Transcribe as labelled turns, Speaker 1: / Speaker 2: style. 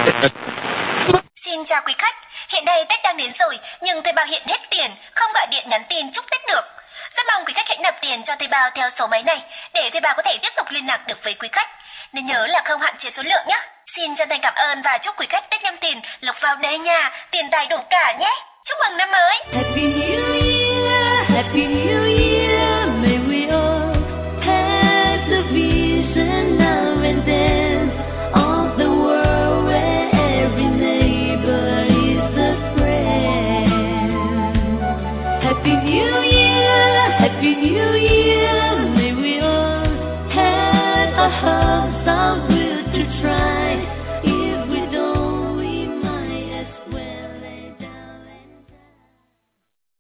Speaker 1: Xin chào quý khách, hiện nay Tết đang đến rồi, nhưng thuê bao hiện hết tiền, không gọi điện nhắn tin chúc Tết được. Rất mong quý khách hãy nạp tiền cho thuê bao theo số máy này để thuê bao có thể tiếp tục liên lạc được với quý khách. Nên nhớ là không hạn chế số lượng nhé. Xin chân thành cảm ơn và chúc quý khách Tết Nhâm Thìn lộc vào đầy nhà, tiền tài đủ cả nhé. Chúc mừng năm mới.
Speaker 2: Happy New Year, Happy New Year.